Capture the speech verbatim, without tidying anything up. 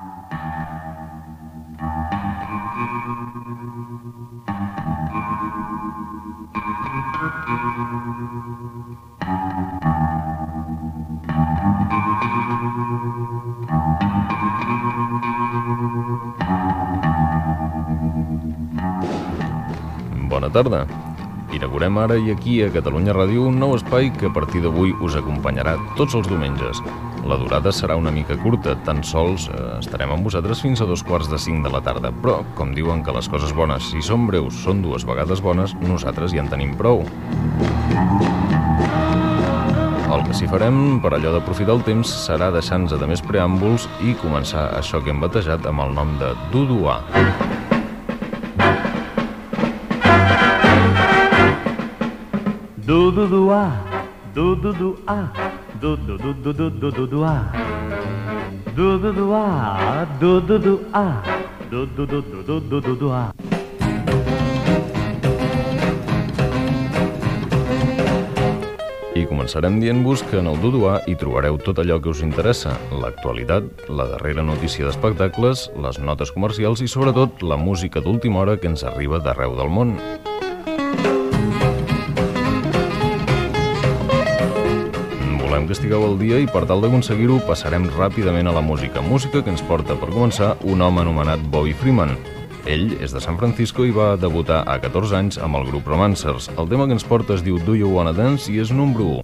Bona tarda. Inaugurem ara i aquí a Catalunya Ràdio un nou espai que a partir d'avui us acompanyarà tots els diumenges. La durada serà una mica curta, tan sols eh, estarem amb vosaltres fins a dos quarts de cinc de la tarda, però, com diuen que les coses bones, si són breus, són dues vegades bones, nosaltres ja en tenim prou. El que sí farem, per allò d'aprofitar el temps, serà deixar-nos de més preàmbuls i començar això que hem batejat amb el nom de Duduà. Du-du-du-ah, du-du-du-ah, du-du-du-du-du-du-du-ah. Du-du-du-ah, du-du-du-ah, du-du-du-du-du-du-du-ah. I començarem dient-vos que en el Duduà hi trobareu tot allò que us interessa, l'actualitat, la darrera notícia d'espectacles, les notes comercials i sobretot la música d'última hora que ens arriba d'arreu del món. Volem que estigueu al dia i per tal d'aconseguir-ho passarem ràpidament a la música. Música que ens porta, per començar, un home anomenat Bobby Freeman. Ell és de San Francisco i va debutar a catorze anys amb el grup Romancers. El tema que ens porta es diu Do You Wanna Dance i és número u.